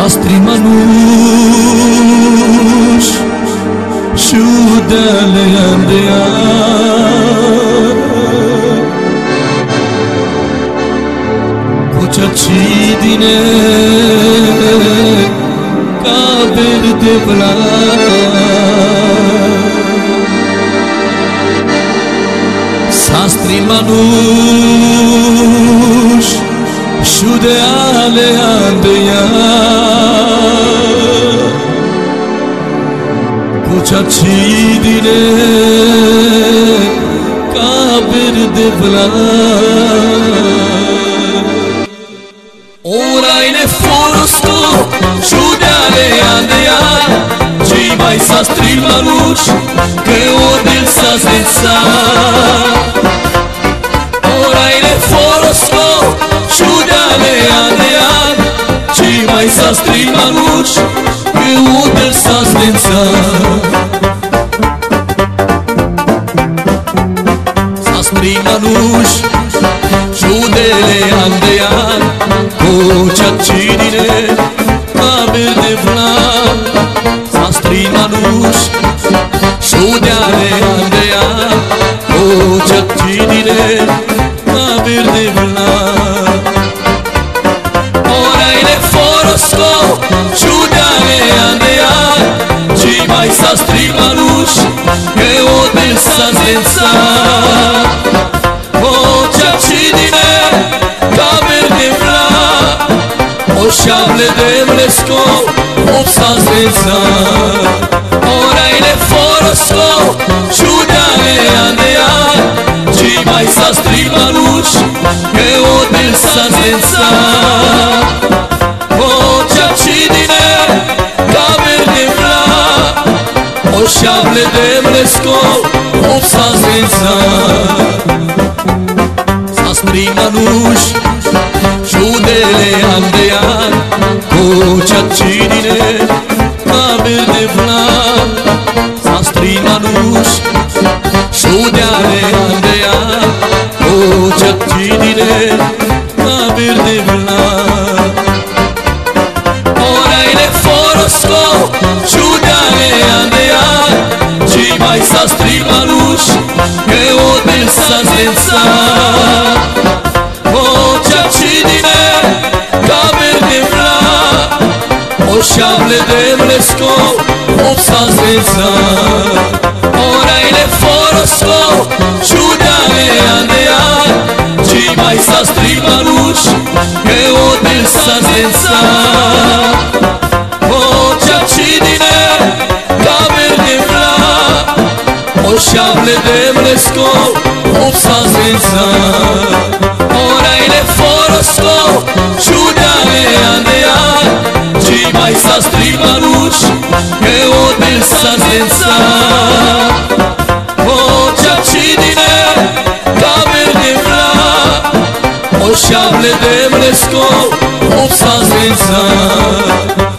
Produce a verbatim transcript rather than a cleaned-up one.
Sastri Manush Shudale Andea Kuchacidine Kabir Devla Sastri Manush Shudale Andea Kuchacidine Kabir Devla Ora ile forosto Shudale Andea Ci mai Sastri Manush Che odel sa senza Ora ile forosto Shudale Andea Ci mai Sastri Manush Che odel sa senza Sastri Manush Shudale Andea Kuchacidine Kabir Devla Sastri Manush Shudale Andea Kuchacidine Kabir Devla Ora ile forosto Shudale Andea Ci mai Sastri Manush Che odel sa senza Kuchacidine Kabir Devla O șable de mlesco Opsa senza Ora ile forosto Shudale Andea Ci mai Sastri Manush Che odel sa senza Kuchacidine Kabir Devla O șable de mlesco Opsa senza Sastri Manush Shudale Andea Kuchacidine Kabir Devla Sastri Manush Shudale Andea Kuchacidine Kabir Devla Ora ile forosto Shudale Andea Ci mai Sastri Manush Che odel sa senza Kuchacidine Kabir Devla O șable de mlesco Opsa senza Ora ile forosto Shudale Andea Ci mai Sastri Manush Che odel sa senza Kuchacidine Kabir Devla O șable de mlesco Opsa senza Ora ile forosto Shudale Andea Ci mai Sastri Manush Che odel sa senza Kuchacidine Kabir Devla O șable de mlesco Opsa senza